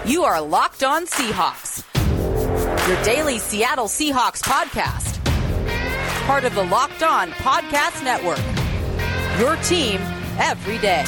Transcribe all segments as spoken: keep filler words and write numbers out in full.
You are Locked On Seahawks, your daily Seattle Seahawks podcast. Part of the Locked On Podcast Network, your team every day.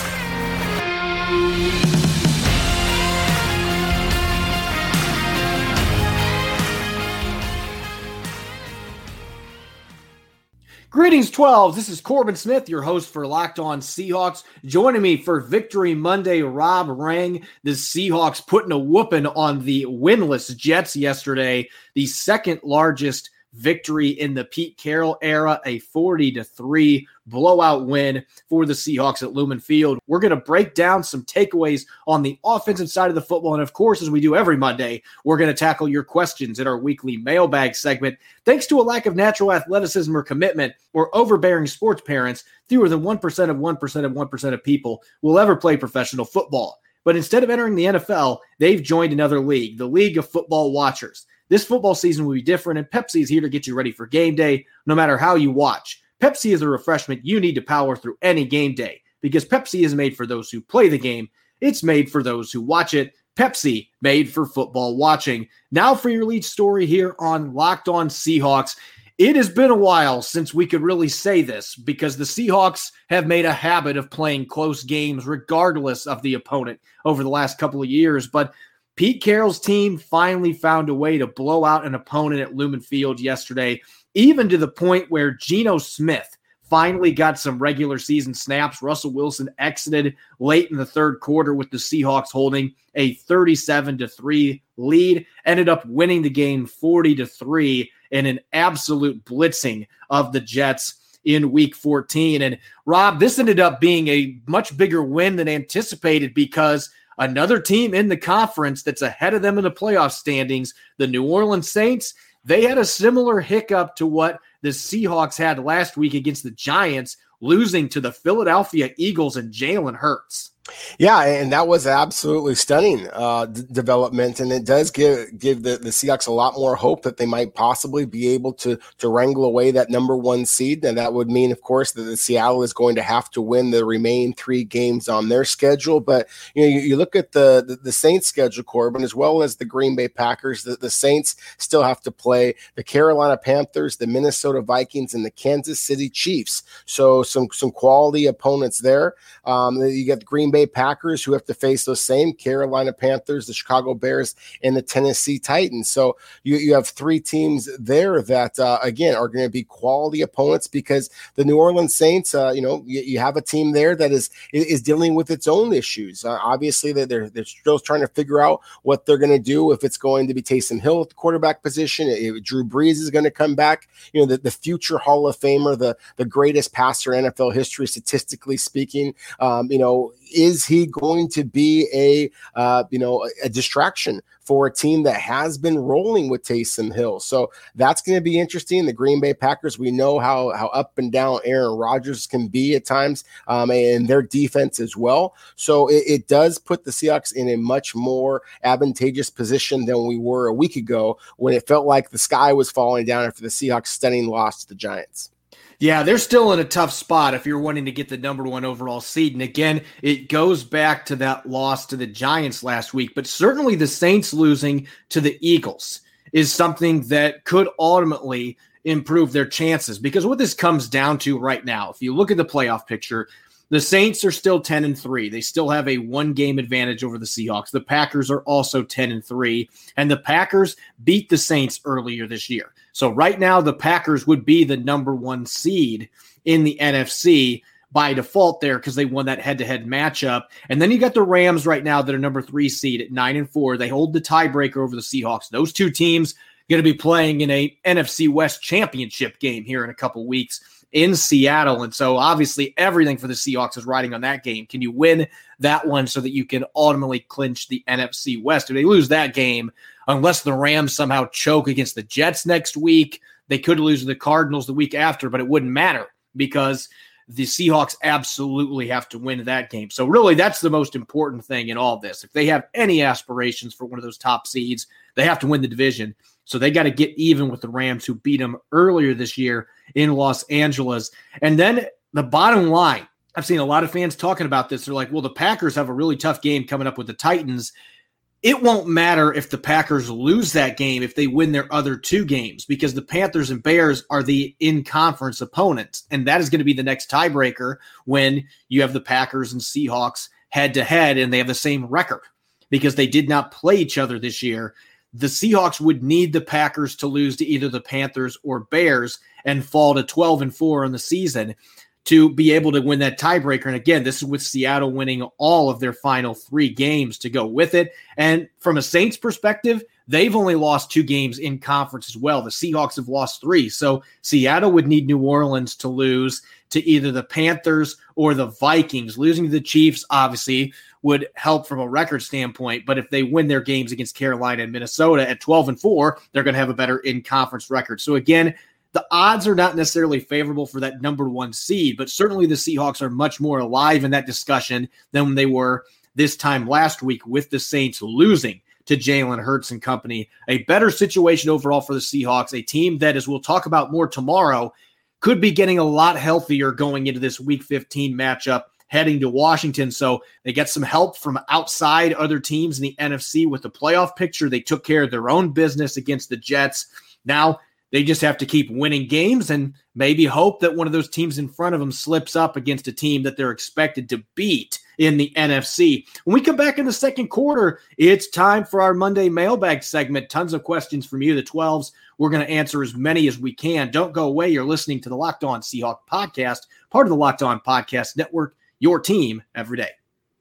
Greetings, twelves. This is Corbin Smith, your host for Locked On Seahawks. Joining me for Victory Monday, Rob Rang. The Seahawks putting a whooping on the winless Jets yesterday. The second largest victory in the Pete Carroll era, a forty to three blowout win for the Seahawks at Lumen Field. We're going to break down some takeaways on the offensive side of the football. And of course, as we do every Monday, we're going to tackle your questions in our weekly mailbag segment. Thanks to a lack of natural athleticism or commitment or overbearing sports parents, fewer than one percent of one percent of one percent of people will ever play professional football. But instead of entering the N F L, they've joined another league, the League of Football Watchers. This football season will be different, and Pepsi is here to get you ready for game day, no matter how you watch. Pepsi is a refreshment you need to power through any game day, because Pepsi is made for those who play the game. It's made for those who watch it. Pepsi, made for football watching. Now for your lead story here on Locked On Seahawks. It has been a while since we could really say this, because the Seahawks have made a habit of playing close games regardless of the opponent over the last couple of years, but Pete Carroll's team finally found a way to blow out an opponent at Lumen Field yesterday, even to the point where Geno Smith finally got some regular season snaps. Russell Wilson exited late in the third quarter with the Seahawks holding a thirty-seven to three lead, ended up winning the game forty to three in an absolute blitzing of the Jets in week fourteen. And Rob, this ended up being a much bigger win than anticipated, because another team in the conference that's ahead of them in the playoff standings, the New Orleans Saints, they had a similar hiccup to what the Seahawks had last week against the Giants, losing to the Philadelphia Eagles and Jalen Hurts. Yeah, and that was absolutely stunning uh, d- development, and it does give give the, the Seahawks a lot more hope that they might possibly be able to to wrangle away that number one seed, and that would mean, of course, that the Seattle is going to have to win the remaining three games on their schedule. But you know, you, you look at the, the the Saints' schedule, Corbin, as well as the Green Bay Packers. The, the Saints still have to play the Carolina Panthers, the Minnesota Vikings, and the Kansas City Chiefs. So some some quality opponents there. Um, you got the Green Bay Packers, who have to face those same Carolina Panthers, the Chicago Bears, and the Tennessee Titans. So you, you have three teams there that, uh, again, are going to be quality opponents, because the New Orleans Saints, uh, you know, you, you have a team there that is is dealing with its own issues. Uh, obviously, they're, they're still trying to figure out what they're going to do, if it's going to be Taysom Hill at the quarterback position, if Drew Brees is going to come back, you know, the, the future Hall of Famer, the, the greatest passer in N F L history, statistically speaking, um, you know, is he going to be a, uh, you know, a distraction for a team that has been rolling with Taysom Hill? So that's going to be interesting. The Green Bay Packers, we know how how up and down Aaron Rodgers can be at times, um, and their defense as well. So it, it does put the Seahawks in a much more advantageous position than we were a week ago, when it felt like the sky was falling down after the Seahawks' stunning loss to the Giants. Yeah, they're still in a tough spot if you're wanting to get the number one overall seed. And again, it goes back to that loss to the Giants last week. But certainly the Saints losing to the Eagles is something that could ultimately improve their chances. Because what this comes down to right now, if you look at the playoff picture, the Saints are still ten and three. They still have a one-game advantage over the Seahawks. The Packers are also ten and three. And the Packers beat the Saints earlier this year. So right now, the Packers would be the number one seed in the N F C by default there, because they won that head-to-head matchup. And then you got the Rams right now that are number three seed at nine and four. They hold the tiebreaker over the Seahawks. Those two teams going to be playing in a N F C West championship game here in a couple weeks in Seattle. And so obviously everything for the Seahawks is riding on that game. Can you win that one so that you can ultimately clinch the N F C West? If they lose that game, unless the Rams somehow choke against the Jets next week, they could lose to the Cardinals the week after, but it wouldn't matter, because the Seahawks absolutely have to win that game. So really, that's the most important thing in all this. If they have any aspirations for one of those top seeds, they have to win the division. So they got to get even with the Rams, who beat them earlier this year in Los Angeles. And then the bottom line, I've seen a lot of fans talking about this. They're like, well, the Packers have a really tough game coming up with the Titans. it won't matter if the Packers lose that game if they win their other two games, because the Panthers and Bears are the in-conference opponents, and that is going to be the next tiebreaker when you have the Packers and Seahawks head-to-head and they have the same record because they did not play each other this year. The Seahawks would need the Packers to lose to either the Panthers or Bears and fall to twelve and four in the season to be able to win that tiebreaker. And again, this is with Seattle winning all of their final three games to go with it. And from a Saints perspective, they've only lost two games in conference as well. The Seahawks have lost three. So Seattle would need New Orleans to lose to either the Panthers or the Vikings. Losing to the Chiefs, obviously, would help from a record standpoint. But if they win their games against Carolina and Minnesota at twelve and four, they're going to have a better in-conference record. So again, the odds are not necessarily favorable for that number one seed, but certainly the Seahawks are much more alive in that discussion than they were this time last week with the Saints losing to Jalen Hurts and company. A better situation overall for the Seahawks, a team that, as we'll talk about more tomorrow, could be getting a lot healthier going into this Week fifteen matchup heading to Washington. So they get some help from outside other teams in the N F C with the playoff picture. They took care of their own business against the Jets. Now they just have to keep winning games and maybe hope that one of those teams in front of them slips up against a team that they're expected to beat in the N F C. When we come back in the second quarter, it's time for our Monday mailbag segment. Tons of questions from you, the twelves. We're going to answer as many as we can. Don't go away. You're listening to the Locked On Seahawks podcast, part of the Locked On Podcast Network, your team every day.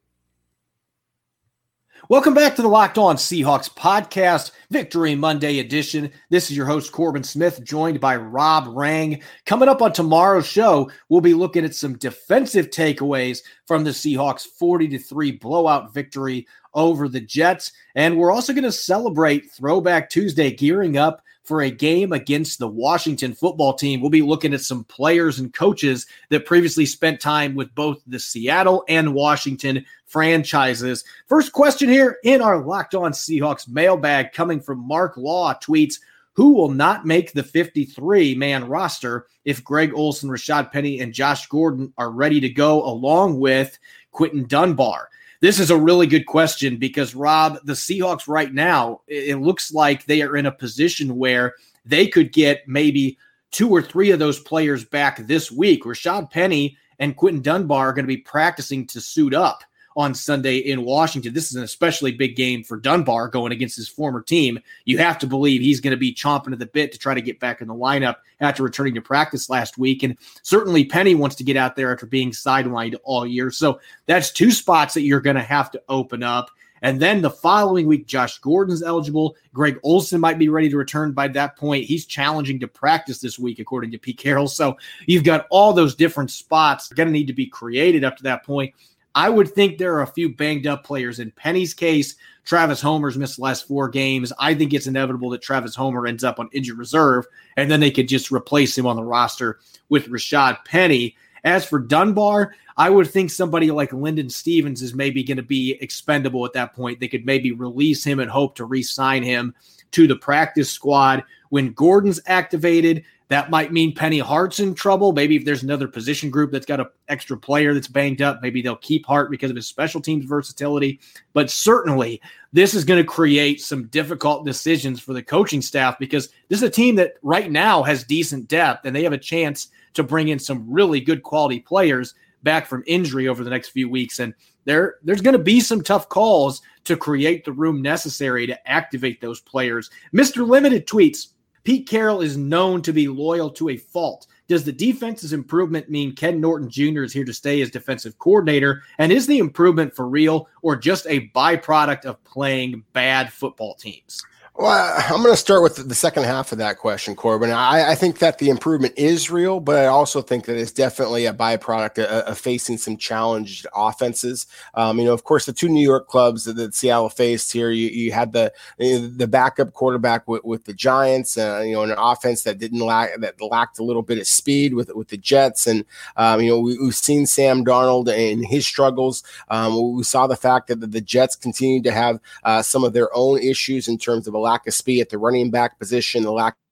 Welcome back to the Locked On Seahawks podcast, Victory Monday edition. This is your host, Corbin Smith, joined by Rob Rang. Coming up on tomorrow's show, we'll be looking at some defensive takeaways from the Seahawks' forty to three blowout victory over the Jets. And we're also going to celebrate Throwback Tuesday, gearing up for a game against the Washington football team. We'll be looking at some players and coaches that previously spent time with both the Seattle and Washington franchises. First question here in our Locked On Seahawks mailbag coming from Mark Law tweets, who will not make the fifty-three man roster if Greg Olsen, Rashad Penny, and Josh Gordon are ready to go along with Quinton Dunbar? This is a really good question because, Rob, the Seahawks right now, it looks like they are in a position where they could get maybe two or three of those players back this week. Rashad Penny and Quinton Dunbar are going to be practicing to suit up on Sunday in Washington. This is an especially big game for Dunbar going against his former team. You have to believe he's going to be chomping at the bit to try to get back in the lineup after returning to practice last week. And certainly Penny wants to get out there after being sidelined all year. So that's two spots that you're going to have to open up. And then the following week, Josh Gordon's eligible. Greg Olsen might be ready to return by that point. He's challenging to practice this week, according to Pete Carroll. So you've got all those different spots going to need to be created up to that point. I would think there are a few banged up players. In Penny's case, Travis Homer's missed the last four games. I think it's inevitable that Travis Homer ends up on injured reserve, and then they could just replace him on the roster with Rashad Penny. As for Dunbar, I would think somebody like Lyndon Stevens is maybe going to be expendable at that point. They could maybe release him and hope to re-sign him to the practice squad. When Gordon's activated, that might mean Penny Hart's in trouble. Maybe if there's another position group that's got an extra player that's banged up, maybe they'll keep Hart because of his special teams versatility. But certainly, this is going to create some difficult decisions for the coaching staff because this is a team that right now has decent depth, and they have a chance to bring in some really good quality players back from injury over the next few weeks. And there, there's going to be some tough calls to create the room necessary to activate those players. Mister Limited tweets, Pete Carroll is known to be loyal to a fault. Does the defense's improvement mean Ken Norton Junior is here to stay as defensive coordinator? And is the improvement for real or just a byproduct of playing bad football teams? Well, I'm going to start with the second half of that question, Corbin. I, I think that the improvement is real, but I also think that it's definitely a byproduct of, of facing some challenged offenses. Um, you know, of course, the two New York clubs that, that Seattle faced here, you, you had the the backup quarterback with, with the Giants, uh, you know, an offense that didn't lack that lacked a little bit of speed with with the Jets, and um, you know, we, we've seen Sam Darnold and his struggles. Um, we saw the fact that the, the Jets continued to have uh, some of their own issues in terms of a lack of speed at the running back position, the lack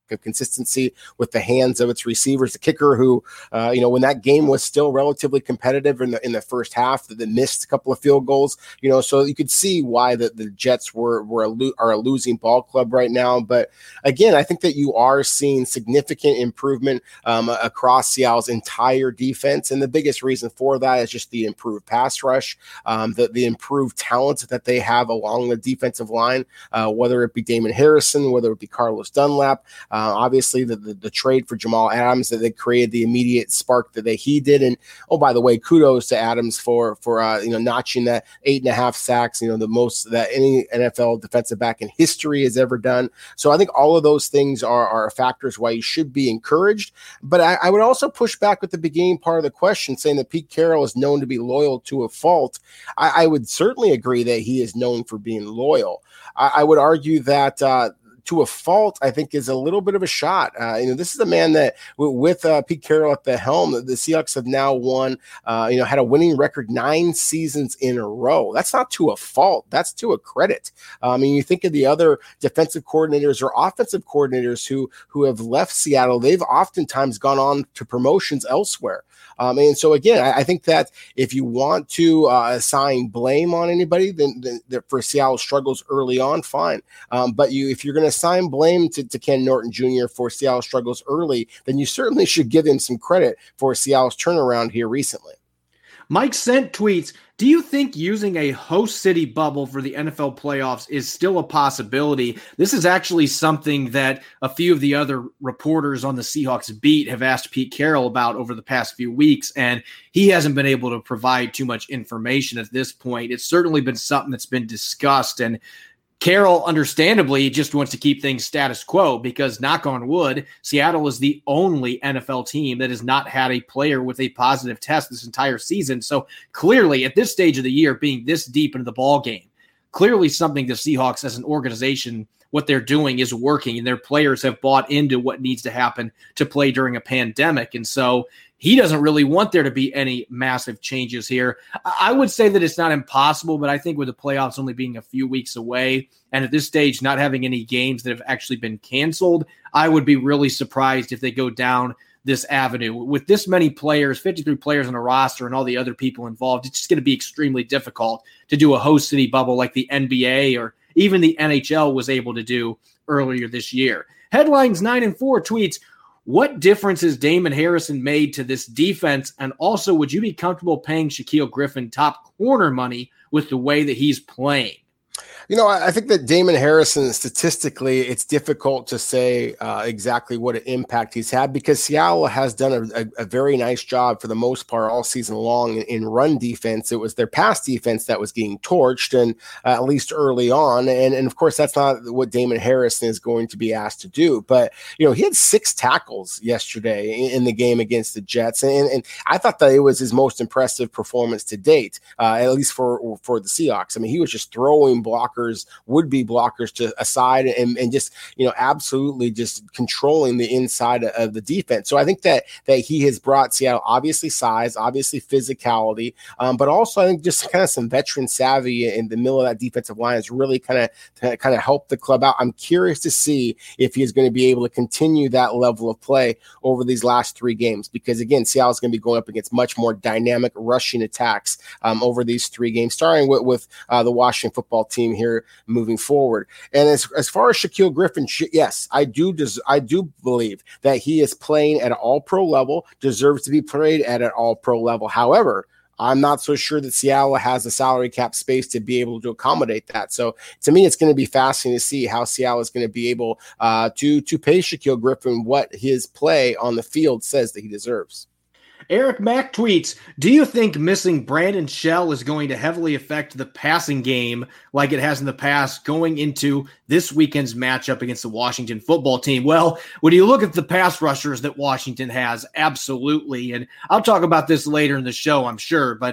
of consistency with the hands of its receivers. The kicker who, uh, you know, when that game was still relatively competitive in the in the first half, that missed a couple of field goals, you know, so you could see why the, the Jets were were a lo- are a losing ball club right now. But again, I think that you are seeing significant improvement um, across Seattle's entire defense, and the biggest reason for that is just the improved pass rush, um, the the improved talent that they have along the defensive line, uh, whether it be Damon Harrison, whether it be Carlos Dunlap. Uh, obviously, the, the the trade for Jamal Adams that they created the immediate spark that they, he did. And oh, by the way, kudos to Adams for for uh, you know notching that eight and a half sacks, you know the most that any N F L defensive back in history has ever done. So I think all of those things are are factors why you should be encouraged. But I, I would also push back with the beginning part of the question, saying that Pete Carroll is known to be loyal to a fault. I, I would certainly agree that he is known for being loyal. I, I would argue that. Uh, to a fault, I think is a little bit of a shot. Uh, you know, this is a man that w- with uh, Pete Carroll at the helm, the, the Seahawks have now won, uh, you know, had a winning record nine seasons in a row. That's not to a fault. That's to a credit. Uh, I mean, you think of the other defensive coordinators or offensive coordinators who, who have left Seattle, they've oftentimes gone on to promotions elsewhere. Um, and so, again, I, I think that if you want to uh, assign blame on anybody, then, then for Seattle's struggles early on, fine. Um, but you, if you're going to assign blame to, to Ken Norton Junior for Seattle's struggles early, then you certainly should give him some credit for Seattle's turnaround here recently. Mike Sent tweets, do you think using a host city bubble for the N F L playoffs is still a possibility? This is actually something that a few of the other reporters on the Seahawks beat have asked Pete Carroll about over the past few weeks, and he hasn't been able to provide too much information at this point. It's certainly been something that's been discussed, and Carroll, understandably, just wants to keep things status quo because, knock on wood, Seattle is the only N F L team that has not had a player with a positive test this entire season. So clearly, at this stage of the year, being this deep into the ball game, clearly something the Seahawks as an organization, what they're doing is working, and their players have bought into what needs to happen to play during a pandemic. And so he doesn't really want there to be any massive changes here. I would say that it's not impossible, but I think with the playoffs only being a few weeks away and at this stage not having any games that have actually been canceled, I would be really surprised if they go down this avenue. With this many players, fifty-three players on a roster and all the other people involved, it's just going to be extremely difficult to do a host city bubble like the N B A or even the N H L was able to do earlier this year. Headlines nine and four tweets, what difference has Damon Harrison made to this defense? And also, would you be comfortable paying Shaquille Griffin top corner money with the way that he's playing? You know, I think that Damon Harrison, statistically, it's difficult to say uh, exactly what an impact he's had because Seattle has done a, a, a very nice job for the most part all season long in, in run defense. It was their pass defense that was getting torched, and uh, at least early on. And, and of course, that's not what Damon Harrison is going to be asked to do. But, you know, he had six tackles yesterday in, in the game against the Jets. And, and I thought that it was his most impressive performance to date, uh, at least for, for the Seahawks. I mean, he was just throwing blockers. Would-be blockers to aside and, and just, you know, absolutely just controlling the inside of the defense. So I think that that he has brought Seattle obviously size, obviously physicality, um, but also I think just kind of some veteran savvy in the middle of that defensive line has really kind of kind of helped the club out. I'm curious to see if he is going to be able to continue that level of play over these last three games because, again, Seattle is going to be going up against much more dynamic rushing attacks um, over these three games, starting with, with uh, the Washington football team here moving forward. And as, as far as Shaquille Griffin, sh- yes, I do des- I do believe that he is playing at an all-pro level, deserves to be played at an all-pro level. However, I'm not so sure that Seattle has the salary cap space to be able to accommodate that. So to me, it's going to be fascinating to see how Seattle is going to be able uh, to, to pay Shaquille Griffin what his play on the field says that he deserves. Eric Mack tweets, do you think missing Brandon Shell is going to heavily affect the passing game like it has in the past going into this weekend's matchup against the Washington football team? Well, when you look at the pass rushers that Washington has, absolutely. And I'll talk about this later in the show, I'm sure. But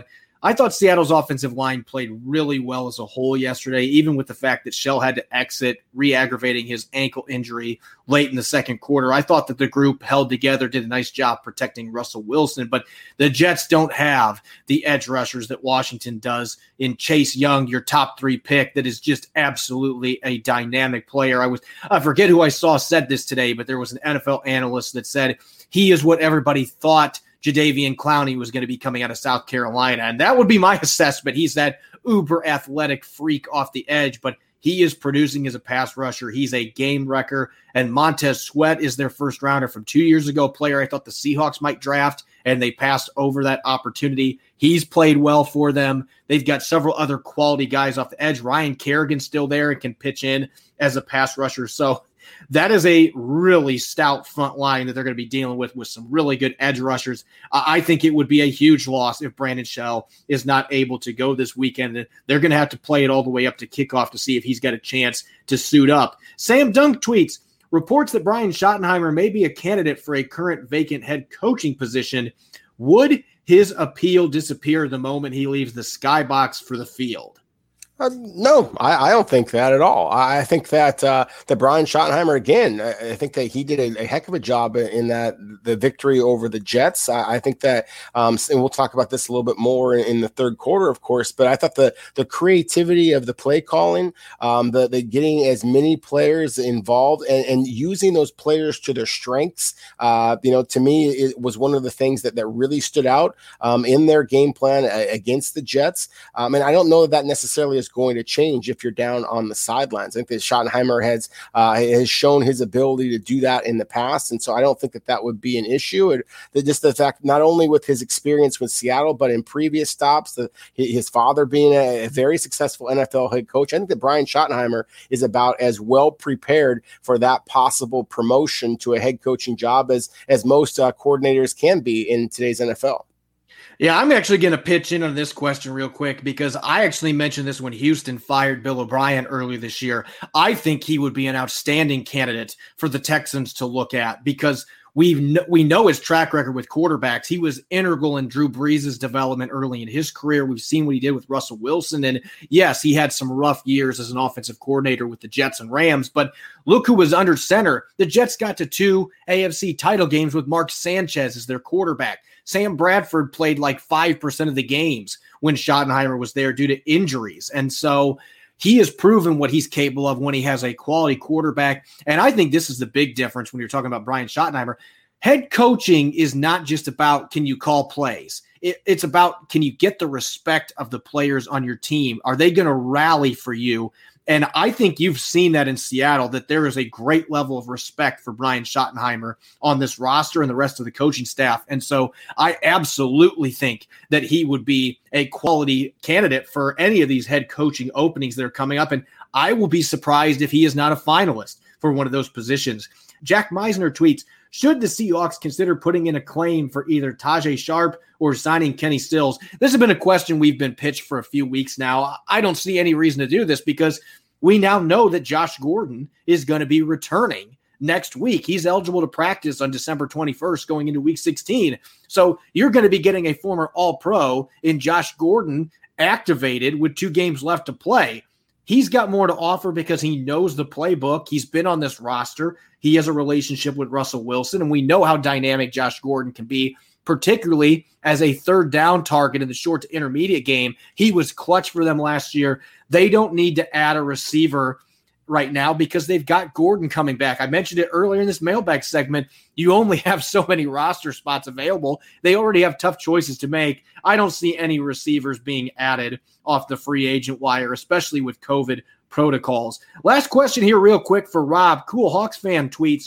I thought Seattle's offensive line played really well as a whole yesterday, even with the fact that Shell had to exit, re-aggravating his ankle injury late in the second quarter. I thought that the group held together, did a nice job protecting Russell Wilson, but the Jets don't have the edge rushers that Washington does in Chase Young, your top three pick that is just absolutely a dynamic player. I was I forget who I saw said this today, but there was an N F L analyst that said he is what everybody thought Jadeveon Clowney was going to be coming out of South Carolina. And that would be my assessment. He's that uber athletic freak off the edge, but he is producing as a pass rusher. He's a game wrecker. And Montez Sweat is their first rounder from two years ago, player I thought the Seahawks might draft, and they passed over that opportunity. He's played well for them. They've got several other quality guys off the edge. Ryan Kerrigan's still there and can pitch in as a pass rusher. So that is a really stout front line that they're going to be dealing with, with some really good edge rushers. I think it would be a huge loss if Brandon Shell is not able to go this weekend. They're going to have to play it all the way up to kickoff to see if he's got a chance to suit up. Sam Dunk tweets, reports that Brian Schottenheimer may be a candidate for a current vacant head coaching position. Would his appeal disappear the moment he leaves the skybox for the field? Uh, no, I, I don't think that at all. I think that uh, that Brian Schottenheimer, again, I, I think that he did a, a heck of a job in that the victory over the Jets. I, I think that, um, and we'll talk about this a little bit more in, in the third quarter, of course, but I thought the the creativity of the play calling, um, the, the getting as many players involved and, and using those players to their strengths, uh, you know, to me, it was one of the things that, that really stood out um, in their game plan against the Jets. Um, and I don't know that that necessarily is going to change if you're down on the sidelines. I think that Schottenheimer has uh, has shown his ability to do that in the past, and so I don't think that that would be an issue. And the, just the fact, not only with his experience with Seattle, but in previous stops, the, his father being a, a very successful N F L head coach, I think that Brian Schottenheimer is about as well prepared for that possible promotion to a head coaching job as as most uh, coordinators can be in today's N F L. Yeah, I'm actually going to pitch in on this question real quick because I actually mentioned this when Houston fired Bill O'Brien earlier this year. I think he would be an outstanding candidate for the Texans to look at because we we know his track record with quarterbacks. He was integral in Drew Brees' development early in his career. We've seen what he did with Russell Wilson. And yes, he had some rough years as an offensive coordinator with the Jets and Rams, but look who was under center. The Jets got to two A F C title games with Mark Sanchez as their quarterback. Sam Bradford played like five percent of the games when Schottenheimer was there due to injuries. And so he has proven what he's capable of when he has a quality quarterback. And I think this is the big difference when you're talking about Brian Schottenheimer. Head coaching is not just about can you call plays. It, it's about can you get the respect of the players on your team? Are they going to rally for you? And I think you've seen that in Seattle, that there is a great level of respect for Brian Schottenheimer on this roster and the rest of the coaching staff. And so I absolutely think that he would be a quality candidate for any of these head coaching openings that are coming up. And I will be surprised if he is not a finalist for one of those positions. Jack Meisner tweets, should the Seahawks consider putting in a claim for either Tajay Sharp or signing Kenny Stills? This has been a question we've been pitched for a few weeks now. I don't see any reason to do this because we now know that Josh Gordon is going to be returning next week. He's eligible to practice on December twenty-first going into week sixteen. So you're going to be getting a former All-Pro in Josh Gordon activated with two games left to play. He's got more to offer because he knows the playbook. He's been on this roster. He has a relationship with Russell Wilson, and we know how dynamic Josh Gordon can be, particularly as a third down target in the short to intermediate game. He was clutch for them last year. They don't need to add a receiver right now because they've got Gordon coming back. I mentioned it earlier in this mailbag segment. You only have so many roster spots available. They already have tough choices to make. I don't see any receivers being added off the free agent wire, especially with COVID protocols. Last question here real quick for Rob. Cool Hawks fan tweets,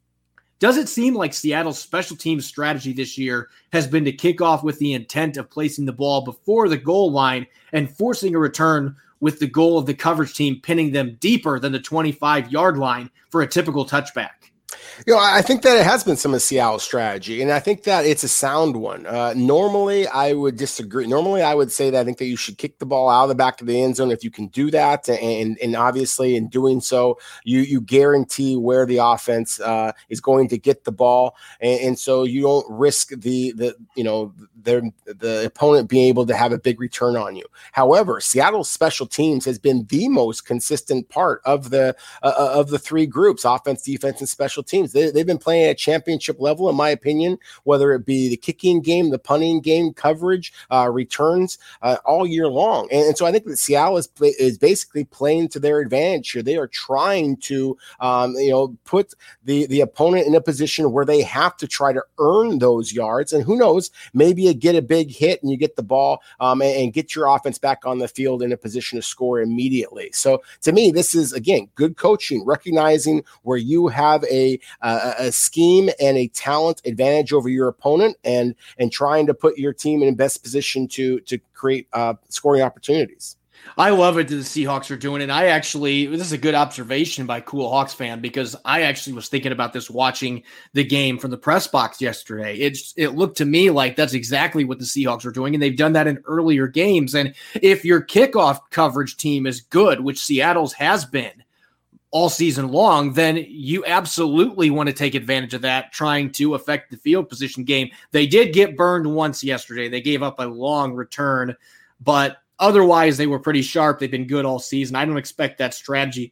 does it seem like Seattle's special teams strategy this year has been to kick off with the intent of placing the ball before the goal line and forcing a return with the goal of the coverage team pinning them deeper than the twenty-five-yard line for a typical touchback? You know, I think that it has been some of Seattle's strategy, and I think that it's a sound one. Uh, normally, I would disagree. Normally, I would say that I think that you should kick the ball out of the back of the end zone if you can do that, and and obviously in doing so, you you guarantee where the offense uh, is going to get the ball, and, and so you don't risk the the you know the the opponent being able to have a big return on you. However, Seattle's special teams has been the most consistent part of the uh, of the three groups: offense, defense, and special teams. They, they've been playing at a championship level, in my opinion, whether it be the kicking game, the punting game, coverage, uh, returns, uh, all year long. And, and so I think that Seattle is, is basically playing to their advantage here. They are trying to, um, you know, put the, the opponent in a position where they have to try to earn those yards. And who knows, maybe you get a big hit and you get the ball um, and, and get your offense back on the field in a position to score immediately. So to me, this is, again, good coaching, recognizing where you have a Uh, a scheme and a talent advantage over your opponent, and and trying to put your team in the best position to to create uh, scoring opportunities. I love it that the Seahawks are doing it. I actually, this is a good observation by Cool Hawks fan, because I actually was thinking about this watching the game from the press box yesterday. It, it looked to me like that's exactly what the Seahawks are doing, and they've done that in earlier games. And if your kickoff coverage team is good, which Seattle's has been all season long, then you absolutely want to take advantage of that, trying to affect the field position game. They did get burned once yesterday. They gave up a long return, but otherwise they were pretty sharp. They've been good all season. I don't expect that strategy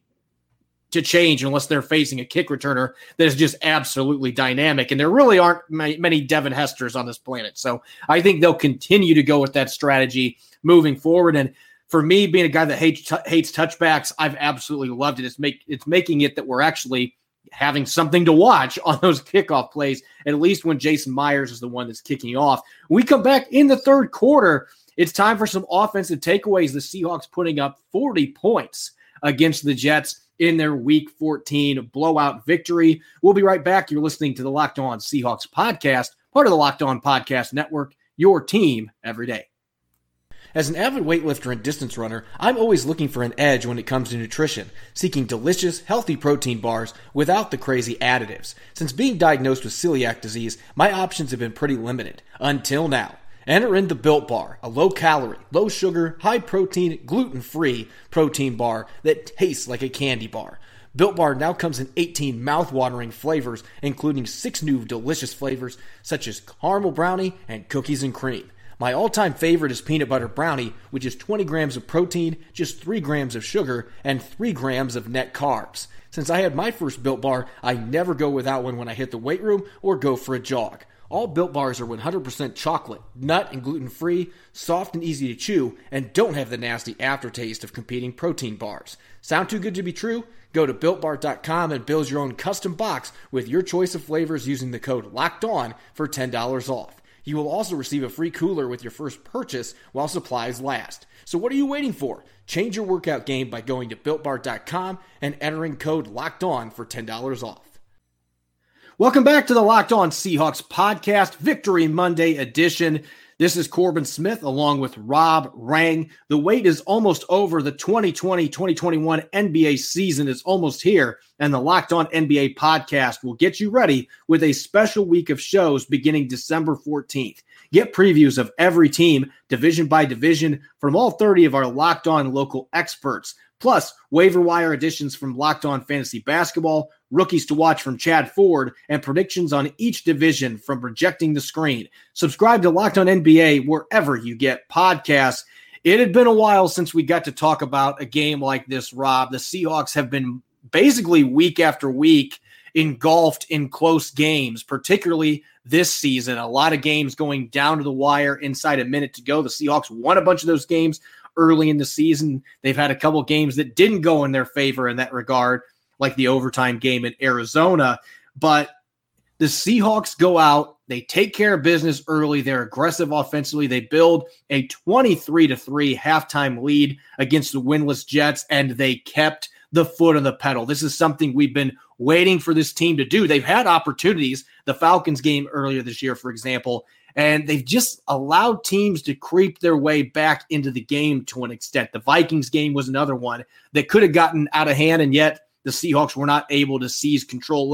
to change unless they're facing a kick returner that is just absolutely dynamic. And there really aren't many Devin Hesters on this planet. So I think they'll continue to go with that strategy moving forward. And for me, being a guy that hates t- hates touchbacks, I've absolutely loved it. It's make it's making it that we're actually having something to watch on those kickoff plays, at least when Jason Myers is the one that's kicking off. When we come back in the third quarter, it's time for some offensive takeaways. The Seahawks putting up forty points against the Jets in their Week fourteen blowout victory. We'll be right back. You're listening to the Locked On Seahawks podcast, part of the Locked On Podcast Network, your team every day. As an avid weightlifter and distance runner, I'm always looking for an edge when it comes to nutrition, seeking delicious, healthy protein bars without the crazy additives. Since being diagnosed with celiac disease, my options have been pretty limited, until now. Enter in the Built Bar, a low-calorie, low-sugar, high-protein, gluten-free protein bar that tastes like a candy bar. Built Bar now comes in eighteen mouth-watering flavors, including six new delicious flavors such as caramel brownie and cookies and cream. My all-time favorite is peanut butter brownie, which is twenty grams of protein, just three grams of sugar, and three grams of net carbs. Since I had my first Built Bar, I never go without one when I hit the weight room or go for a jog. All Built Bars are one hundred percent chocolate, nut, and gluten-free, soft and easy to chew, and don't have the nasty aftertaste of competing protein bars. Sound too good to be true? Go to built bar dot com and build your own custom box with your choice of flavors using the code LOCKEDON for ten dollars off. You will also receive a free cooler with your first purchase while supplies last. So what are you waiting for? Change your workout game by going to built bar dot com and entering code LOCKEDON for ten dollars off. Welcome back to the Locked On Seahawks podcast, Victory Monday edition. This is Corbin Smith along with Rob Rang. The wait is almost over. The twenty twenty twenty twenty-one N B A season is almost here, and the Locked On N B A podcast will get you ready with a special week of shows beginning December fourteenth. Get previews of every team, division by division, from all thirty of our Locked On local experts, plus waiver wire editions from Locked On Fantasy Basketball, rookies to watch from Chad Ford, and predictions on each division from Projecting the Screen. Subscribe to Locked On N B A wherever you get podcasts. It had been a while since we got to talk about a game like this, Rob. The Seahawks have been basically week after week engulfed in close games, particularly this season. A lot of games going down to the wire inside a minute to go. The Seahawks won a bunch of those games early in the season. They've had a couple games that didn't go in their favor in that regard, like the overtime game in Arizona. But the Seahawks go out, they take care of business early, they're aggressive offensively, they build a twenty-three to three halftime lead against the winless Jets, and they kept the foot on the pedal. This is something we've been waiting for this team to do. They've had opportunities, the Falcons game earlier this year, for example, and they've just allowed teams to creep their way back into the game to an extent. The Vikings game was another one that could have gotten out of hand, and yet the Seahawks were not able to seize control late.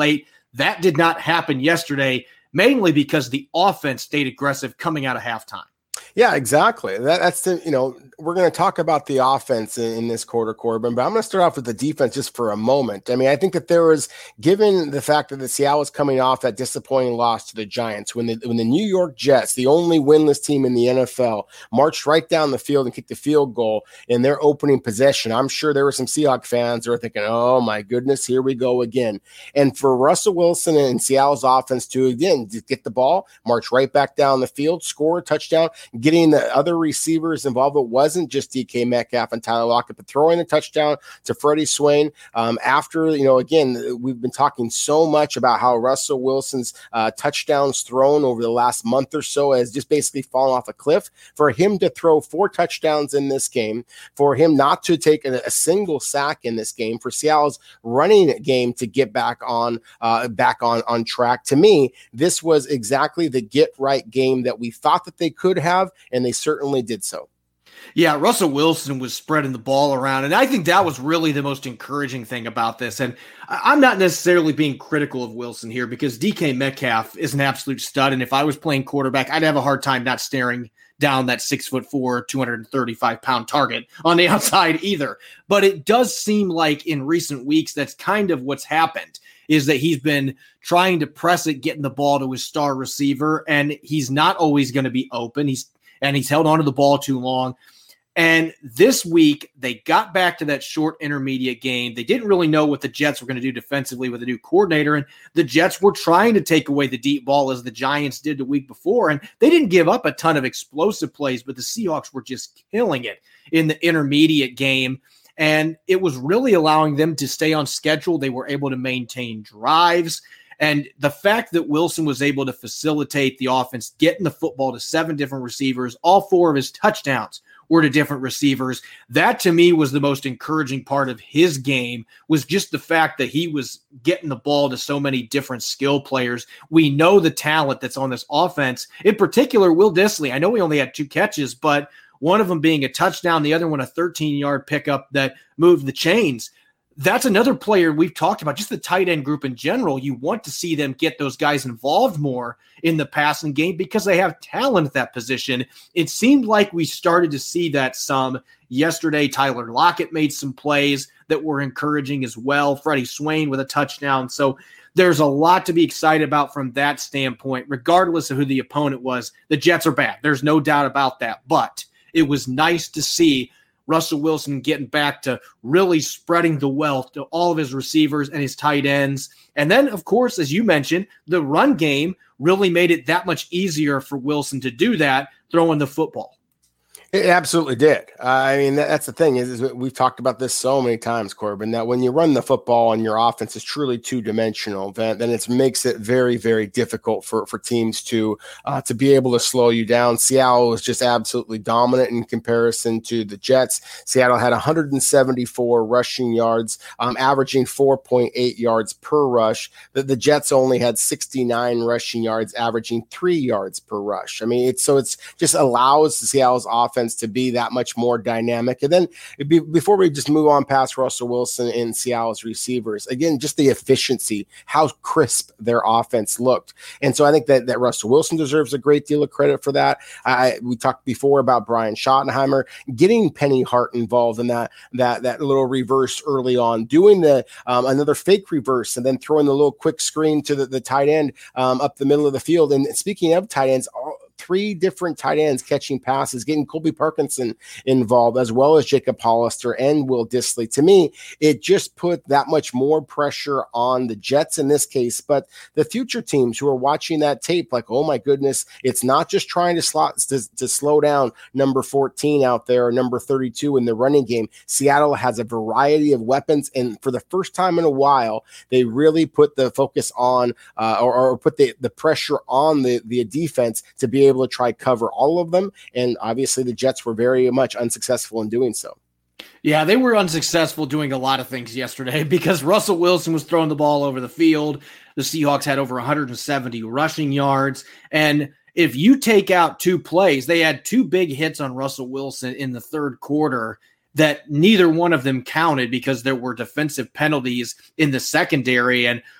That did not happen yesterday, mainly because the offense stayed aggressive coming out of halftime. Yeah, exactly. That, that's the, you know, we're going to talk about the offense in, in this quarter, Corbin, but I'm going to start off with the defense just for a moment. I mean, I think that there was, given the fact that the Seattle was coming off that disappointing loss to the Giants, when the when the New York Jets, the only winless team in the N F L, marched right down the field and kicked the field goal in their opening possession, I'm sure there were some Seahawks fans who were thinking, oh my goodness, here we go again. And for Russell Wilson and Seattle's offense to, again, to get the ball, march right back down the field, score a touchdown, getting the other receivers involved. It wasn't just D K Metcalf and Tyler Lockett, but throwing a touchdown to Freddie Swain um, after, you know, again, we've been talking so much about how Russell Wilson's uh, touchdowns thrown over the last month or so has just basically fallen off a cliff. For him to throw four touchdowns in this game, for him not to take a, a single sack in this game, for Seattle's running game to get back on uh, back on, on track, to me, this was exactly the get-right game that we thought that they could have, and they certainly did so. Yeah, Russell Wilson was spreading the ball around, and I think that was really the most encouraging thing about this. And I'm not necessarily being critical of Wilson here, because D K Metcalf is an absolute stud, and if I was playing quarterback, I'd have a hard time not staring down that six foot four, two hundred thirty-five pound target on the outside either. But it does seem like in recent weeks, that's kind of what's happened, is that he's been trying to press it, getting the ball to his star receiver, and he's not always going to be open. He's and he's held onto the ball too long. And this week, they got back to that short intermediate game. They didn't really know what the Jets were going to do defensively with a new coordinator, and the Jets were trying to take away the deep ball as the Giants did the week before, and they didn't give up a ton of explosive plays, but the Seahawks were just killing it in the intermediate game, and it was really allowing them to stay on schedule. They were able to maintain drives. And the fact that Wilson was able to facilitate the offense, getting the football to seven different receivers, all four of his touchdowns were to different receivers, that to me was the most encouraging part of his game, was just the fact that he was getting the ball to so many different skill players. We know the talent that's on this offense. In particular, Will Dissly. I know he only had two catches, but one of them being a touchdown, the other one a thirteen-yard pickup that moved the chains. That's another player we've talked about, just the tight end group in general. You want to see them get those guys involved more in the passing game because they have talent at that position. It seemed like we started to see that some yesterday. Tyler Lockett made some plays that were encouraging as well. Freddie Swain with a touchdown. So there's a lot to be excited about from that standpoint, regardless of who the opponent was. The Jets are bad. There's no doubt about that. But it was nice to see Russell Wilson getting back to really spreading the wealth to all of his receivers and his tight ends. And then, of course, as you mentioned, the run game really made it that much easier for Wilson to do that, throwing the football. It absolutely did. Uh, I mean, that, that's the thing is, is we've talked about this so many times, Corbin, that when you run the football and your offense is truly two-dimensional, then, then it makes it very, very difficult for, for teams to uh, to be able to slow you down. Seattle was just absolutely dominant in comparison to the Jets. Seattle had one hundred seventy-four rushing yards, um, averaging four point eight yards per rush. The, the Jets only had sixty-nine rushing yards, averaging three yards per rush. I mean, it's so it's just allows Seattle's offense to be that much more dynamic. And then be, before we just move on past Russell Wilson and Seattle's receivers, again, just the efficiency, how crisp their offense looked. And so I think that, that Russell Wilson deserves a great deal of credit for that. I, we talked before about Brian Schottenheimer getting Penny Hart involved in that, that, that little reverse early on, doing the um, another fake reverse and then throwing the little quick screen to the, the tight end um, up the middle of the field. And speaking of tight ends, all, three different tight ends catching passes, getting Colby Parkinson involved, as well as Jacob Hollister and Will Dissly. To me, it just put that much more pressure on the Jets in this case, but the future teams who are watching that tape, like, oh my goodness, it's not just trying to slot to, to slow down number fourteen out there or number thirty-two in the running game. Seattle has a variety of weapons, and for the first time in a while, they really put the focus on uh, or, or put the, the pressure on the, the defense to be able to try cover all of them. And obviously the Jets were very much unsuccessful in doing so. Yeah, they were unsuccessful doing a lot of things yesterday because Russell Wilson was throwing the ball over the field. The Seahawks had over one hundred seventy rushing yards. And if you take out two plays, they had two big hits on Russell Wilson in the third quarter that neither one of them counted because there were defensive penalties in the secondary. And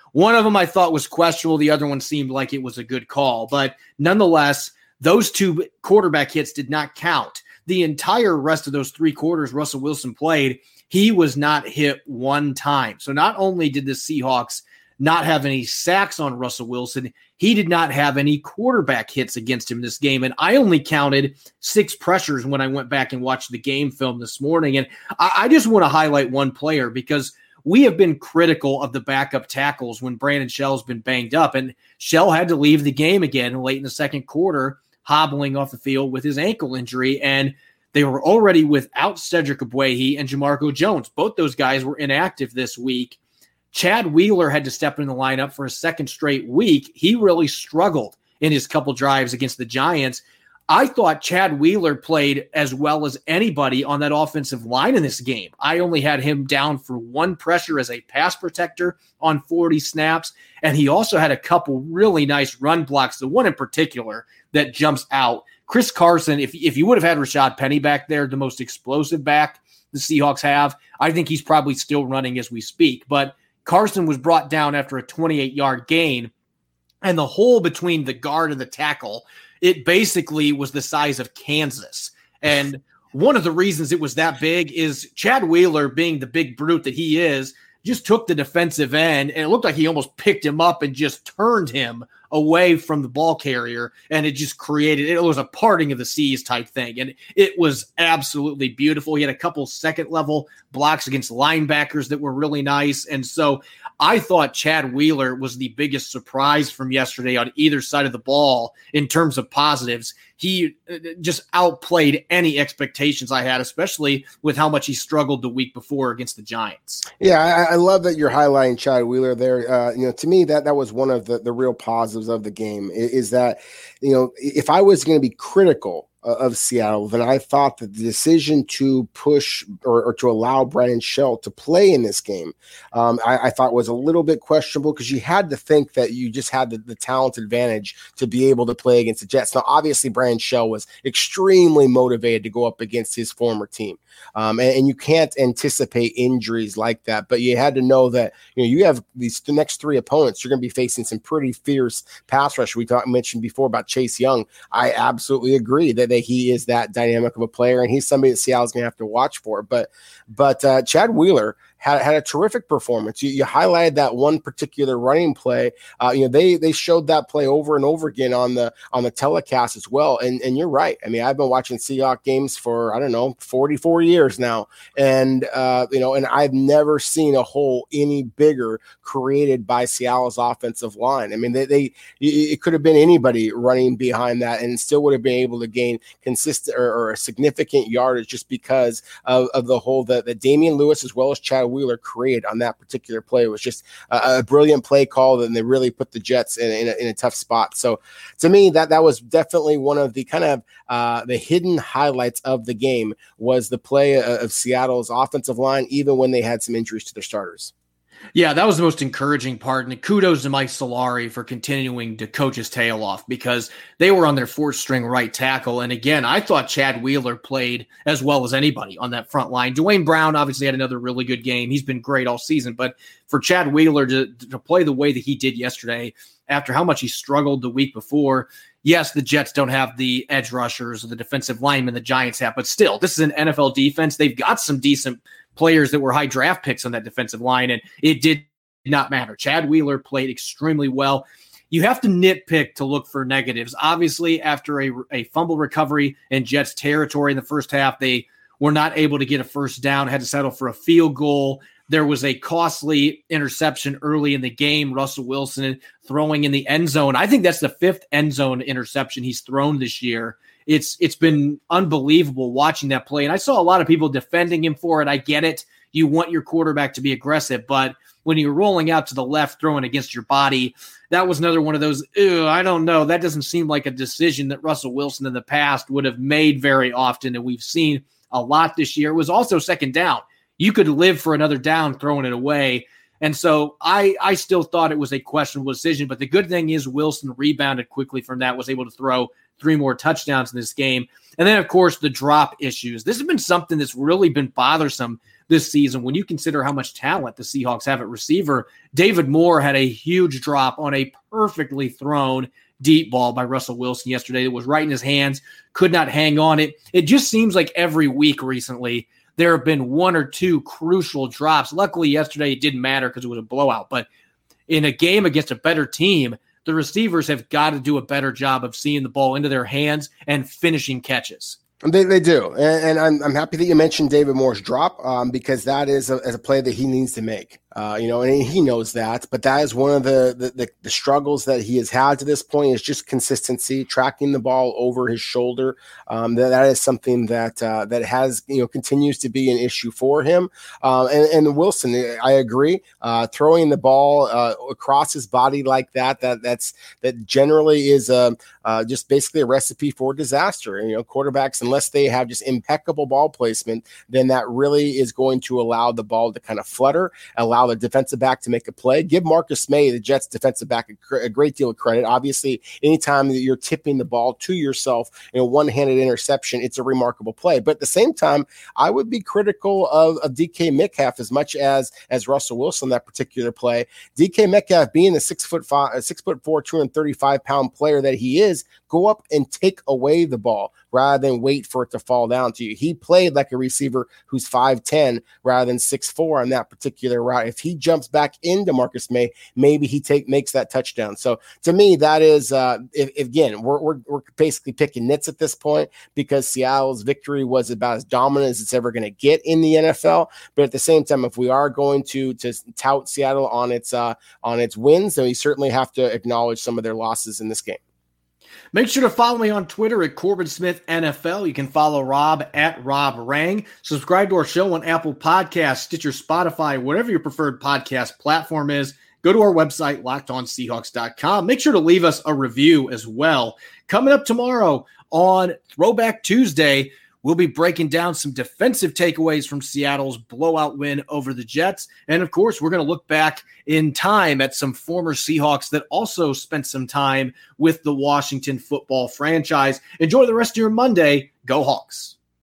One of them I thought was questionable. The other one seemed like it was a good call. But nonetheless, those two quarterback hits did not count. The entire rest of those three quarters Russell Wilson played, he was not hit one time. So not only did the Seahawks not have any sacks on Russell Wilson, he did not have any quarterback hits against him this game. And I only counted six pressures when I went back and watched the game film this morning. And I, I just want to highlight one player because we have been critical of the backup tackles when Brandon Shell's been banged up. And Shell had to leave the game again late in the second quarter, hobbling off the field with his ankle injury. And they were already without Cedric Ogbuehi and Jamarco Jones. Both those guys were inactive this week. Chad Wheeler had to step in the lineup for a second straight week. He really struggled in his couple drives against the Giants. I thought Chad Wheeler played as well as anybody on that offensive line in this game. I only had him down for one pressure as a pass protector on forty snaps, and he also had a couple really nice run blocks, the one in particular that jumps out. Chris Carson, if, if you would have had Rashad Penny back there, the most explosive back the Seahawks have, I think he's probably still running as we speak. But Carson was brought down after a twenty-eight-yard gain, and the hole between the guard and the tackle, it basically was the size of Kansas. And one of the reasons it was that big is Chad Wheeler, being the big brute that he is, just took the defensive end, and it looked like he almost picked him up and just turned him away from the ball carrier, and it just created, it was a parting of the seas type thing, and it was absolutely beautiful. He had a couple second-level blocks against linebackers that were really nice, and so I thought Chad Wheeler was the biggest surprise from yesterday on either side of the ball in terms of positives. He just outplayed any expectations I had, especially with how much he struggled the week before against the Giants. Yeah, I, I love that you're highlighting Chad Wheeler there. Uh, you know, to me, that that was one of the, the real positives of the game is, is that, you know, if I was going to be critical of Seattle, then I thought that the decision to push or, or to allow Brandon Shell to play in this game, um, I, I thought was a little bit questionable because you had to think that you just had the, the talent advantage to be able to play against the Jets. Now, obviously, Brandon Shell was extremely motivated to go up against his former team. Um, and, and you can't anticipate injuries like that, but you had to know that, you know, you have these the next three opponents, you're going to be facing some pretty fierce pass rush. We talked mentioned before about Chase Young. I absolutely agree that, that he is that dynamic of a player, and he's somebody that Seattle's going to have to watch for. But, but uh, Chad Wheeler had, had a terrific performance. You, you highlighted that one particular running play. Uh, you know, they they showed that play over and over again on the on the telecast as well. And and you're right. I mean, I've been watching Seahawks games for, I don't know, forty-four years now. And, uh, you know, and I've never seen a hole any bigger created by Seattle's offensive line. I mean, they, they it could have been anybody running behind that and still would have been able to gain consistent or, or a significant yardage just because of, of the hole that, that Damian Lewis as well as Chad Wheeler created on that particular play. It was just a, a brilliant play call, and they really put the Jets in, in, a, in a tough spot. So to me, that that was definitely one of the kind of uh, the hidden highlights of the game was the play of, of Seattle's offensive line, even when they had some injuries to their starters. Yeah, that was the most encouraging part. And kudos to Mike Solari for continuing to coach his tail off because they were on their fourth string right tackle. And again, I thought Chad Wheeler played as well as anybody on that front line. Dwayne Brown obviously had another really good game. He's been great all season. But for Chad Wheeler to, to play the way that he did yesterday, after how much he struggled the week before, yes, the Jets don't have the edge rushers or the defensive linemen the Giants have, but still, this is an N F L defense. They've got some decent players that were high draft picks on that defensive line, and it did not matter. Chad Wheeler played extremely well. You have to nitpick to look for negatives. Obviously, after a, a fumble recovery in Jets territory in the first half, they were not able to get a first down, had to settle for a field goal. There was a costly interception early in the game, Russell Wilson throwing in the end zone. I think that's the fifth end zone interception he's thrown this year. It's It's been unbelievable watching that play. And I saw a lot of people defending him for it. I get it. You want your quarterback to be aggressive, but when you're rolling out to the left, throwing against your body, that was another one of those, I don't know. That doesn't seem like a decision that Russell Wilson in the past would have made very often. And we've seen a lot this year. It was also second down. You could live for another down throwing it away. And so I, I still thought it was a questionable decision. But the good thing is Wilson rebounded quickly from that, was able to throw three more touchdowns in this game. And then, of course, the drop issues. This has been something that's really been bothersome this season. When you consider how much talent the Seahawks have at receiver, David Moore had a huge drop on a perfectly thrown deep ball by Russell Wilson yesterday. It was right in his hands, could not hang on it. It just seems like every week recently there have been one or two crucial drops. Luckily, yesterday it didn't matter because it was a blowout. But in a game against a better team, the receivers have got to do a better job of seeing the ball into their hands and finishing catches. They they do, and, and I'm I'm happy that you mentioned David Moore's drop um, because that is a, is a play that he needs to make. Uh, you know, and he knows that, but that is one of the, the, the, the struggles that he has had to this point is just consistency, tracking the ball over his shoulder. Um, that, that is something that, uh, that has, you know, continues to be an issue for him. Uh, and, and Wilson, I agree, uh, throwing the ball uh, across his body like that, that that's, that generally is uh, uh, just basically a recipe for disaster. And, you know, quarterbacks, unless they have just impeccable ball placement, then that really is going to allow the ball to kind of flutter, allow the defensive back to make a play. Give Marcus May, the Jets defensive back, a, a great deal of credit. Obviously, anytime that you're tipping the ball to yourself in a one-handed interception, it's a remarkable play. But at the same time, I would be critical of, of D K Metcalf as much as as Russell Wilson that particular play. D K Metcalf, being the six foot five, six foot four, two hundred thirty-five pound player that he is, go up and take away the ball rather than wait for it to fall down to you. He played like a receiver who's five ten rather than six four on that particular route. If he jumps back into Marcus May, maybe he take makes that touchdown. So to me, that is, uh, if, if, again, we're, we're, we're basically picking nits at this point because Seattle's victory was about as dominant as it's ever going to get in the N F L. But at the same time, if we are going to, to tout Seattle on its, uh, on its wins, then we certainly have to acknowledge some of their losses in this game. Make sure to follow me on Twitter at Corbin Smith N F L. You can follow Rob at Rob Rang. Subscribe to our show on Apple Podcasts, Stitcher, Spotify, whatever your preferred podcast platform is. Go to our website, locked on seahawks dot com. Make sure to leave us a review as well. Coming up tomorrow on Throwback Tuesday, we'll be breaking down some defensive takeaways from Seattle's blowout win over the Jets. And, of course, we're going to look back in time at some former Seahawks that also spent some time with the Washington football franchise. Enjoy the rest of your Monday. Go Hawks.